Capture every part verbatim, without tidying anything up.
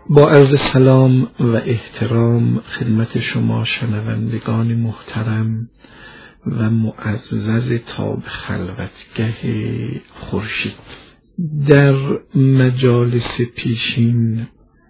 با عرض سلام و احترام خدمت شما شنوندگان محترم و معزز تاب خلوتگه خورشید، در مجالس پیشین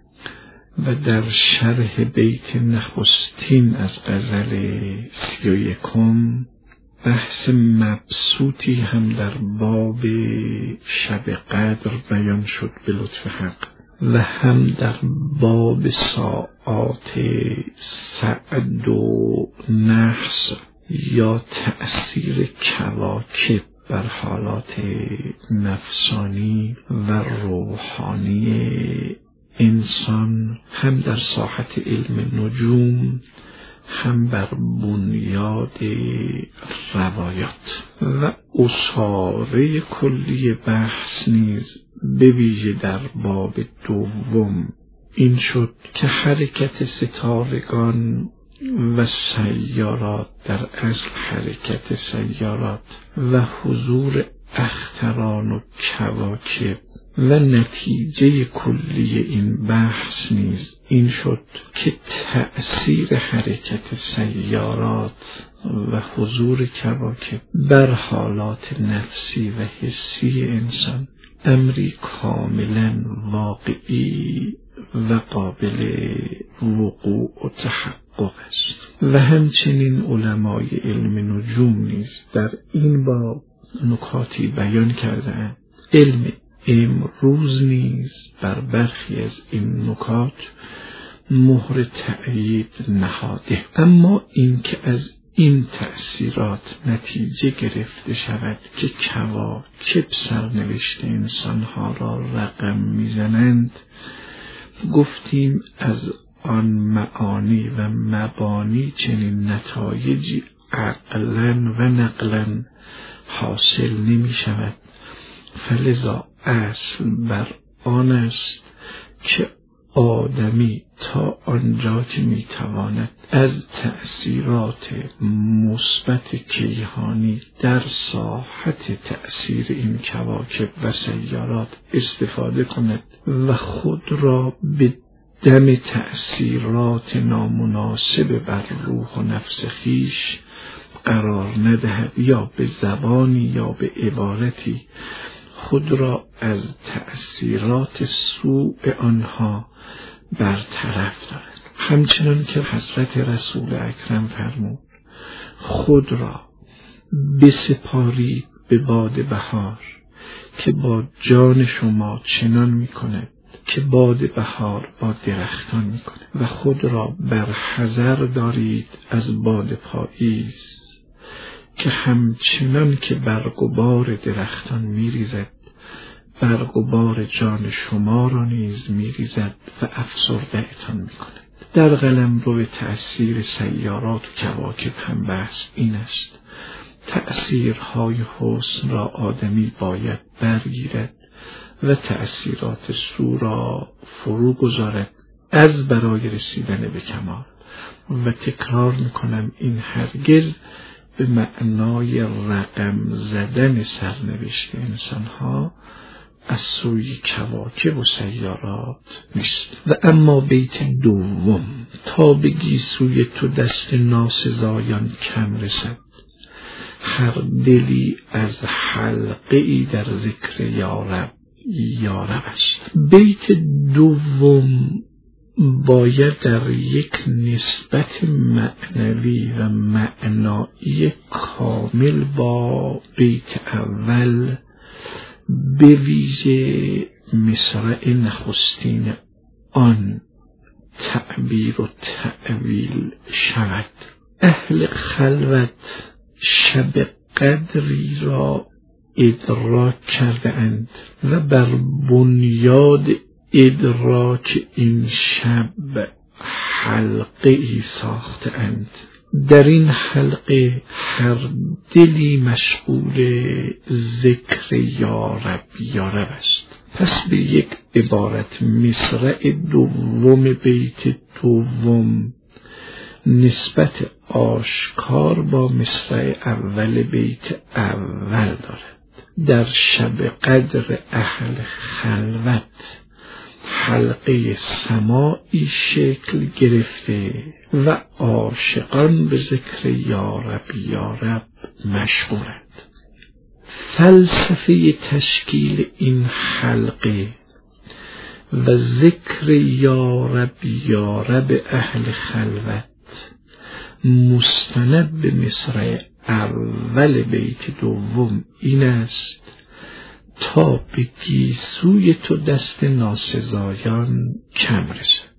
و در شرح بیت نخستین از غزل سی و یکم بحث مبسوطی هم در باب شب قدر بیان شد به لطف حق و هم در باب ساعات سعد و نحس یا تأثیر کواکب بر حالات نفسانی و روحانی انسان، هم در ساحت علم نجوم، هم بر بنیاد روایات. و اساره کلی بحث نیز به ویژه در باب دوم این شد که حرکت ستارگان و سیارات، در اصل حرکت سیارات و حضور اختران و کواکب و نتیجه کلی این بحث نیز این شد که تأثیر حرکت سیارات و حضور کواکب بر حالات نفسی و حسی انسان امری کاملا واقعی و قابل وقوع و تحقق است. و همچنین علمای علم نجوم نیز در این باب نکاتی بیان کرده‌اند. علم امروز نیز بر برخی از این نکات مهر تأیید نهاده، اما این که از این تأثیرات نتیجه گرفته شود که کواکب سرنوشت انسانها را رقم میزنند، گفتیم از آن معانی و مبانی چنین نتایجی عقلاً و نقلاً حاصل نمی شود. فلذا اصل بر آن است که آدمی تا آنجا که میتواند از تأثیرات مثبت کیهانی در ساحت تأثیر این کواکب و سیارات استفاده کند و خود را به دم تأثیرات نامناسب بر روح و نفس خویش قرار ندهد، یا به زبانی یا به عبارتی خود را از تأثیرات سوء آنها برطرف دارد. همچنان که حضرت رسول اکرم فرمود خود را بسپارید به باد بهار که با جان شما چنان می کند که باد بهار با درختان می کند، و خود را بر حذر دارید از باد پاییز که همچنان که برگ و بار درختان می ریزد، برگ و بار جان شما را نیز می ریزد و افسرده اتان می کند. در قلمرو تأثیر سیارات و کواکب هم بحث این است: تأثیرهای حسن را آدمی باید برگیرد و تأثیرات سو را فرو گذارد از برای رسیدن به کمال. و تکرار می کنم این هرگز به معنای رقم زدن سرنوشت انسانها از سوی کواکب و سیارات نیست. و اما بیت دوم: تا به گیسوی تو دست ناسزایان کم رسد، هر دلی از حلقه ای در ذکر یارب یارب است. بیت دوم باید در یک نسبت معنوی و معنایی کامل با بیت اول به ویژه مصرع نخستین آن تعبیر و تعویل شود. اهل خلوت شب قدری را ادراک کرده اند و بر بنیاد ادراک این شب حلقه ای ساخته اند. در این حلقه هر دلی مشغول ذکر یارب یارب است. پس به یک عبارت مصرع دوم بیت دوم نسبت آشکار با مصرع اول بیت اول دارد. در شب قدر اهل خلوت حلقه سماعی شکل گرفته و عاشقان به ذکر یارب یارب مشغولند. فلسفه تشکیل این حلقه و ذکر یارب یارب اهل خلوت مستند به مصرع اول بیت دوم این است تا به گیسوی تو دست ناسزایان کم رسد.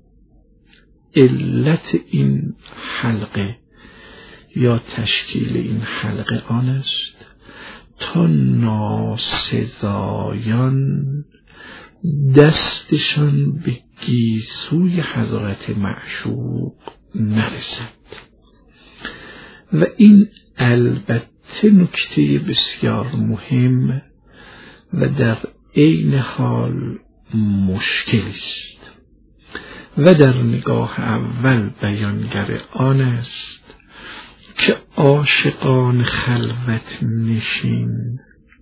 علت این حلقه یا تشکیل این حلقه آن است تا ناسزایان دستشان به گیسوی حضرت معشوق نرسد. و این البته نکته بسیار مهم و در عین حال مشکلی است و در نگاه اول بیانگر آن است که عاشقان خلوت نشین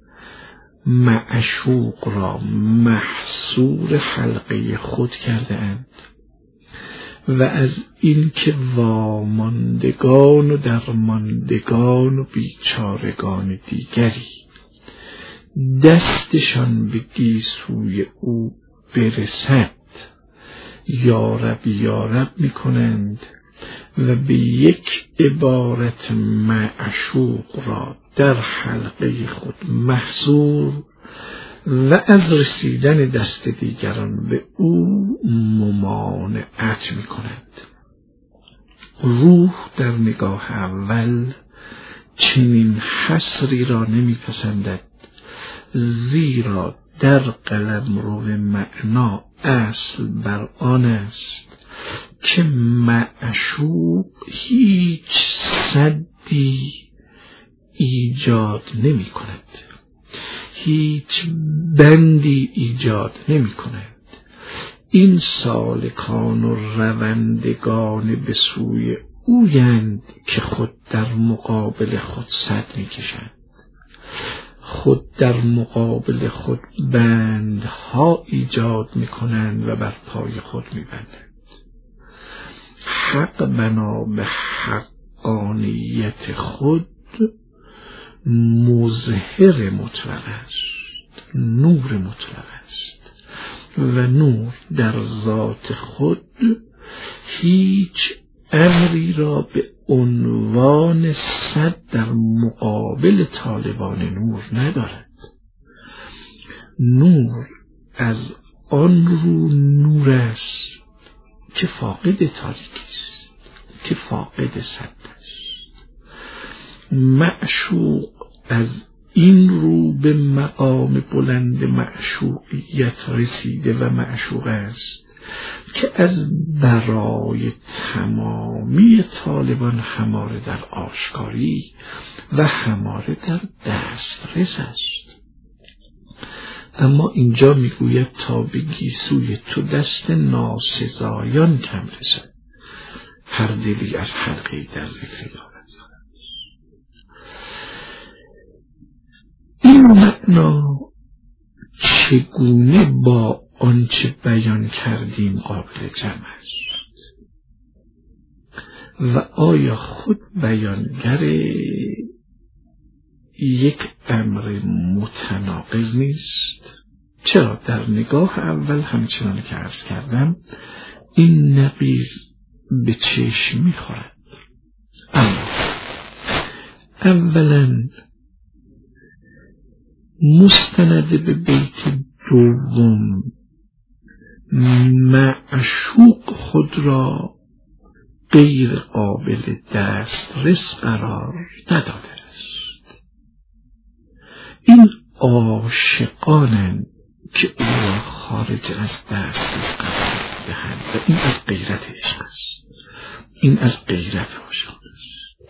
معشوق را محصور حلقه خود کرده اند و از این که واماندگان و درماندگان و بیچارگان دیگری دستشان به گیسوی او برسد یارب یارب می کنند و به یک عبارت معشوق را در حلقه خود محصور و از رسیدن دست دیگران به او ممانعت می کنند. روح در نگاه اول چنین حصری را نمی پسندد، زیرا در قلمرو معنا اصل بر آن است که معشوق هیچ سدی ایجاد نمی کند، هیچ بندی ایجاد نمی کند. این سالکان و روندگان به سوی اویند که خود در مقابل خود سد می کشند، خود در مقابل خود بندها ایجاد می کنند و بر پای خود می بندند. حق بنا به حقانیت خود مظهر مطلق است، نور مطلق است و نور در ذات خود هیچ امری را به عنوان صد در مقابل طالبان نور ندارد. نور از آن رو نور است که فاقد تاریکی است، که فاقد صد است. معشوق از این رو به مقام بلند معشوقیت رسیده و معشوق است که از برای تمامی طالبان هماره در آشکاری و هماره در دسترس است. اما اینجا میگوید تا به گیسوی تو دست ناسزایان کم رسد، هر دلی از حلقه در ذکر یارب. این معنا چگونه با آنچه بیان کردیم قابل جمع است و آیا خود بیانگر یک امر متناقض نیست؟ چرا در نگاه اول همچنان که عرض کردم این نقیض به چشم می‌خورد. اما اولا مستند به بیت دوم معشوق خود را غیر قابل دسترس قرار نداده است. این عاشقانند که او را خارج از دسترس قرار دهند و این از غیرت عشق است، این از غیرت عاشق است.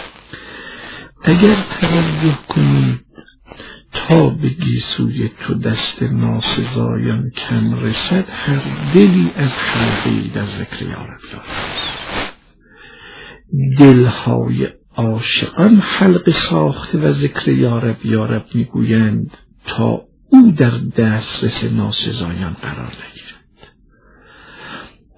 اگر توجه کنید تا به گیسوی تو دست ناسزایان کم رسد، هر دلی از حلقه‌ای در ذکر یارب یارب است. دلهای عاشقان حلقه ساخته و ذکر یارب یارب میگویند تا او در دسترس ناسزایان قرار نگیرد.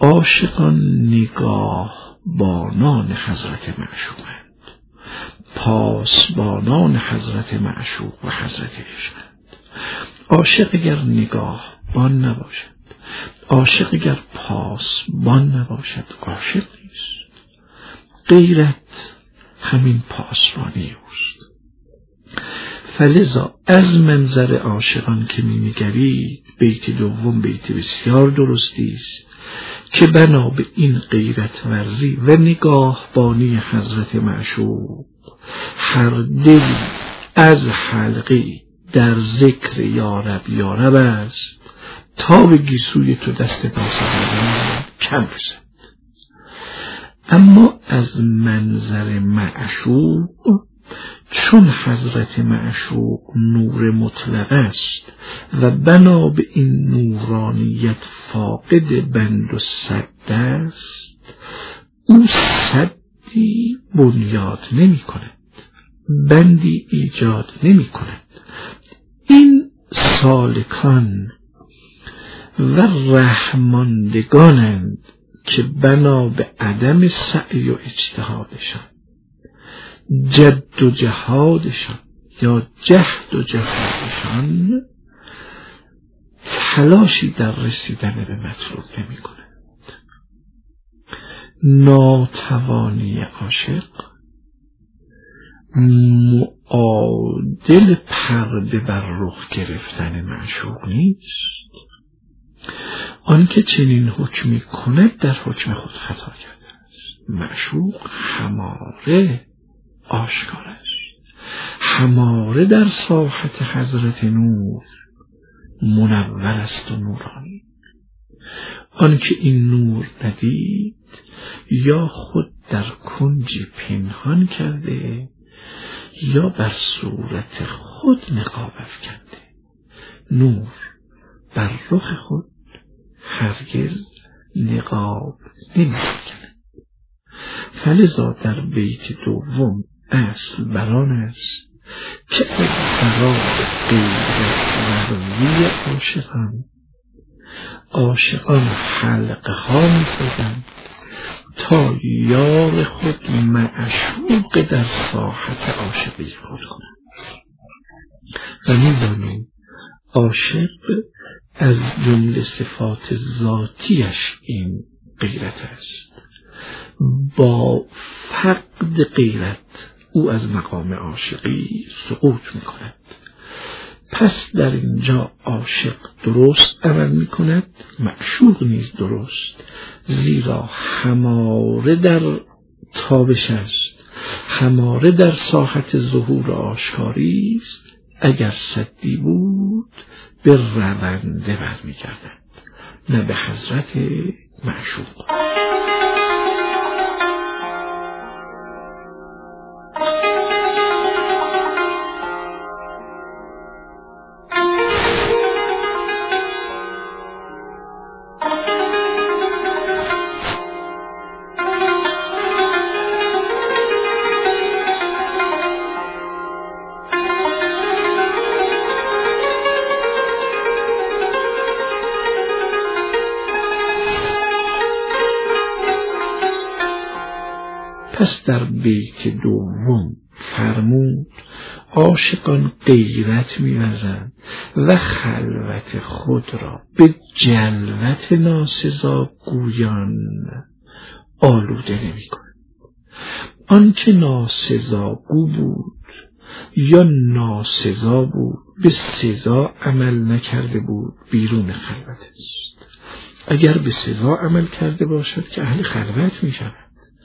عاشقان نگاه بانان حضرت معشوقند، پاسبانان حضرت معشوق و حضرت عشقند. عاشق اگر نگاه بان نباشد، عاشق اگر پاسبان نباشد، عاشق نیست. غیرت همین پاسبانی اوست. فلذا از منظر عاشقان که می نگرید، بیت دوم بیت بسیار درستی است که بنا به این غیرت ورزی و نگاهبانی حضرت معشوق هر دلی از حلقی در ذکر یارب یارب است تا به گیسوی تو دست ناسزدن کم رسد. اما از منظر معشوق، چون حضرت معشوق نور مطلق است و بنا به این نورانیت فاقد بند و سد است، او سدی بنیاد نمی کند، بندی ایجاد نمی کند. این سالکان و رحماندگانند که بنا به عدم سعی و اجتهادشان، جد و جهادشان یا جهد و جهادشان تلاشی در رسیدن به مطلوب نمی کنند. ناتوانی عاشق معادل پرده بر رخ گرفتن معشوق نیست. آنکه چنین حکمی کند در حکم خود خطا کرده است. معشوق هماره آشکار است، هماره در ساحت حضرت نور منور است و نورانی. آنکه این نور ندید یا خود در کنجی پنهان کرده یا بر صورت خود نقاب افکنده. نور بر رخ خود هرگز نقاب نمی‌افکند. فلذا در بیت دوم اصل بران است که از برای غیرت ورزی عاشقان، عاشقان حلقه ها می‌زدند تا یار خود معشوق در ساحت عاشقی خود کنند. و می‌دانیم عاشق از جمله صفات ذاتیش این غیرت است. با فقد غیرت او از مقام عاشقی سقوط می‌کند. پس در اینجا عاشق درست عمل می‌کند، معشوق نیز درست، زیرا هماره در تابش است، هماره در ساحت ظهور آشکاری است. اگر سدی بود به رونده برمیگردد، نه به حضرت معشوق. پس در بیت دوم فرمود عاشقان غیرت می‌ورزند و خلوت خود را به جلوت ناسزا گویان آلوده نمی‌کنند. آنچه ناسزاگو بود یا ناسزا بود به سزا عمل نکرده بود بیرون خلوت است. اگر به سزا عمل کرده باشد که اهل خلوت می‌شود،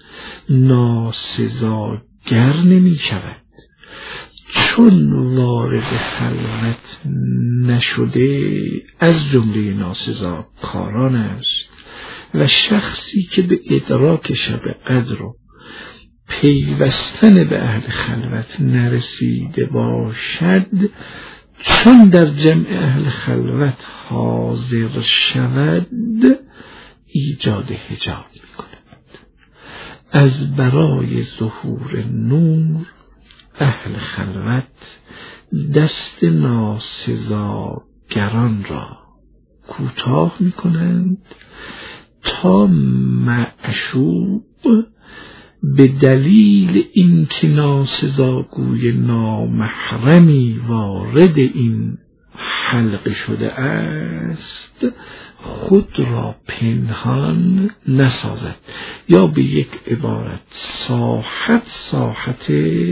ناسزاگر نمی شود. چون وارد خلوت نشده از جمله ناسزاکاران است و شخصی که به ادراک شب قدر و پیوستن به اهل خلوت نرسیده باشد، چون در جمع اهل خلوت حاضر شود ایجاد حجاب می کند. از برای ظهور نور اهل خلوت دست ناسزاگران را کوتاه می کنند تا معشوق به دلیل اینکه ناسزاگوی نامحرمی وارد این حلقه شده است خود را پنهان نسازد، یا به یک عبارت ساحت ساحت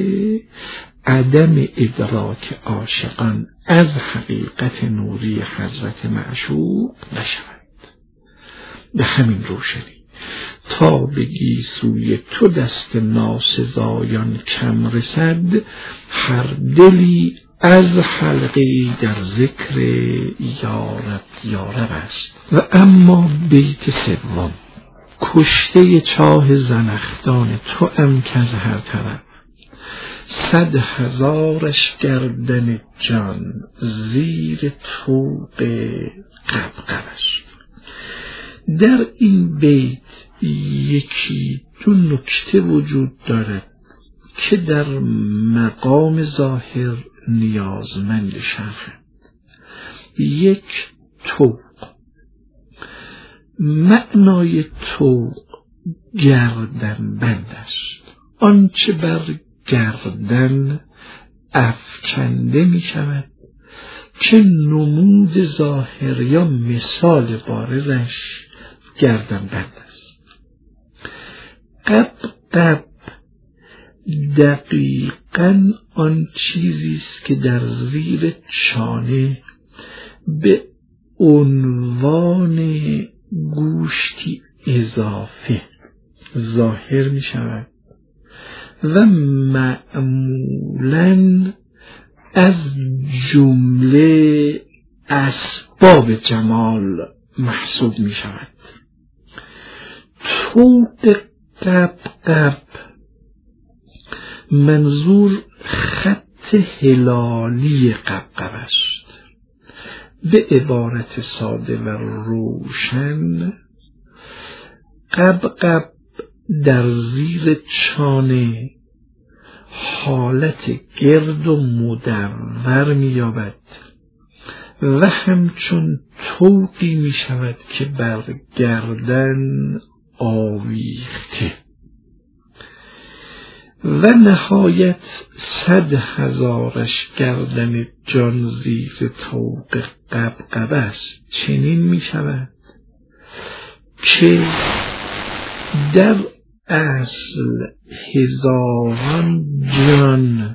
عدم ادراک عاشقان از حقیقت نوری حضرت معشوق نشود. به همین روشنی تا به گیسوی تو دست ناسزایان کم رسد، هر دلی از حلقه‌ای در ذکر یارب یارب است. و اما بیت سوم، کشته چاه زنخدان تو ام که از هر طرف، صد هزارش گردن جان زیر طوق قبقبش. در این بیت یکی دو نکته وجود دارد که در مقام ظاهر نیازمند شرحند. یک، طوق. معنای طوق گردن بند است، آنچه بر گردن افکنده می شود که نمود ظاهر یا مثال بارزش گردن بند است. قب قب دقیقاً آن چیزی است که در زیر چانه به عنوان گوشتی اضافه ظاهر می شود و معمولاً از جمله اسباب جمال محسوب می شود. طوق قب قب منظور خط هلالی قبقب است. به عبارت ساده و روشن، قبقب در زیر چانه حالت گرد و مدور می‌یابد و همچون طوقی می شود که بر گردن آویخته و نهایت صد هزارش گردن جان زیر طوق قبقب است. چنین می شود که در اصل هزاران جان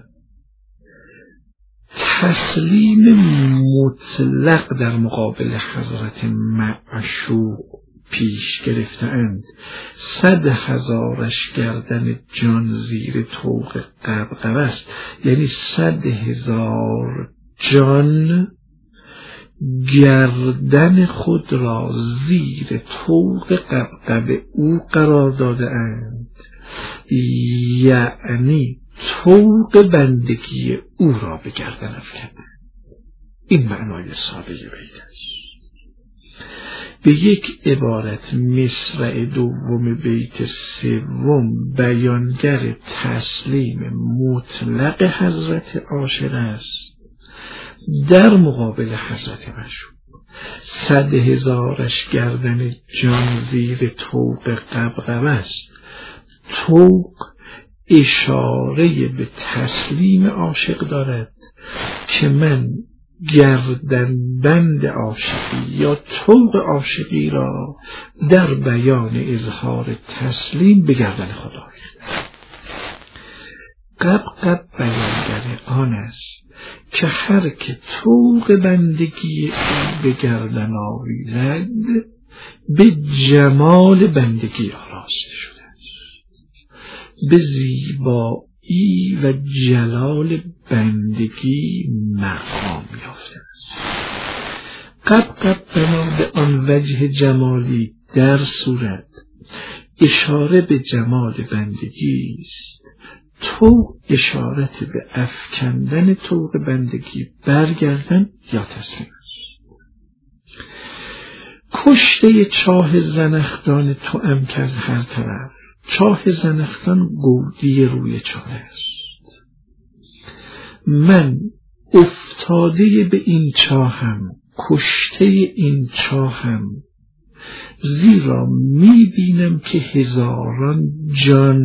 تسلیم مطلق در مقابل حضرت معشوق پیش گرفتند. صد هزارش گردن جان زیر طوق قبقب است، یعنی صد هزار جان گردن خود را زیر طوق قبقب او قرار داده اند، یعنی طوق بندگی او را به گردن افکنده. این معنای ساده بیت است. به یک عبارت مصرع دوم بیت سوم بیانگر تسلیم مطلق حضرت عاشق است در مقابل حضرت معشوق. صد هزارش گردن جان زیر طوق قبقب است. طوق اشاره به تسلیم عاشق دارد که من گردن بند عاشقی یا طوق عاشقی را در بیان اظهار تسلیم به گردن خدا آویختم. قبقب بیانگر آن است که هر که طوق بندگی او به گردن آویزد به جمال بندگی آراسته شده است، به زیبایی و جلال بندگی مقام یافته است. قبقب بنا به آن وجه جمالی در صورت اشاره به جمال بندگی است، تو اشارت به افکندن طوق بندگی برگردن یا تسلیم است. کشته چاه زنخدان تو ام که از هر طرف. چاه زنخدان گودی روی چاه است. من افتاده به این چاهم، کشته این چاهم زیرا می بینم که هزاران جان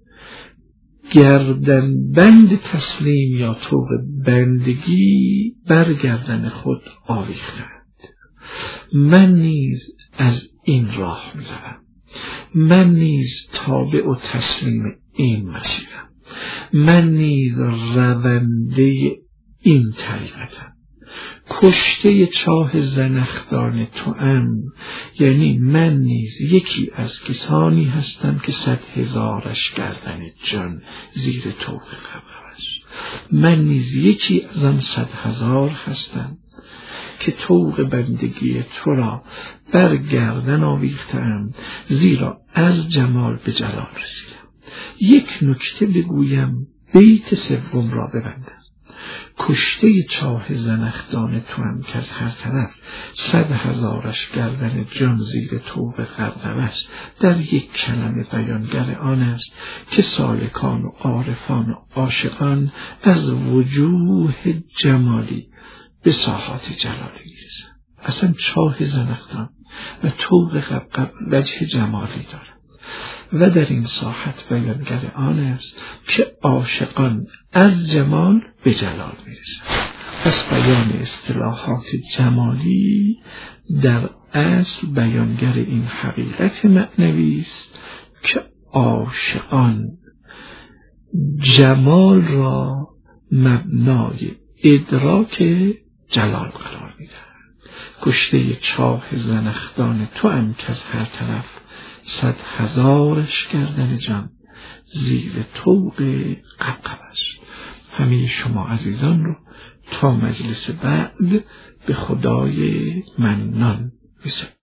گردن بند تسلیم یا طوق بندگی برگردن خود آویختند. من نیز از این راه می روم. من نیز تابع و تسلیم این مسیرم. من نیز رونده این طریقتم. کشته چاه زنخدان توام، یعنی من نیز یکی از کسانی هستم که صد هزارش گردن جان زیر طوق قبر است. من نیز یکی از آن صد هزار هستم که طوق بندگی تو را بر گردن آویختم، زیرا از جمال به جلال رسیدم. یک نکته بگویم، بیت سوم را ببندم. کشته چاه زنخدان توام که از هر طرف صد هزارش گردن جان زیر طوق غرقم است، در یک کلمه بیانگر آن است که سالکان و عارفان و عاشقان از وجوه جمالی به ساحات جلالی میرسند. اصلا چاه زنخدان و طوق غرقم وجه جمالی دارد و در این ساحت بیانگر آن است که عاشقان از جمال به جلال میرسند. پس بیان اصطلاحات جمالی در اصل بیانگر این حقیقت معنوی است که عاشقان جمال را مبنای ادراک جلال قرار میدهند. کشته چاه زنخدان توام که از هر طرف صد هزارش گردن جان زیر طوق قبقب است. همه شما عزیزان رو تا مجلس بعد به خدای منان بسپارم.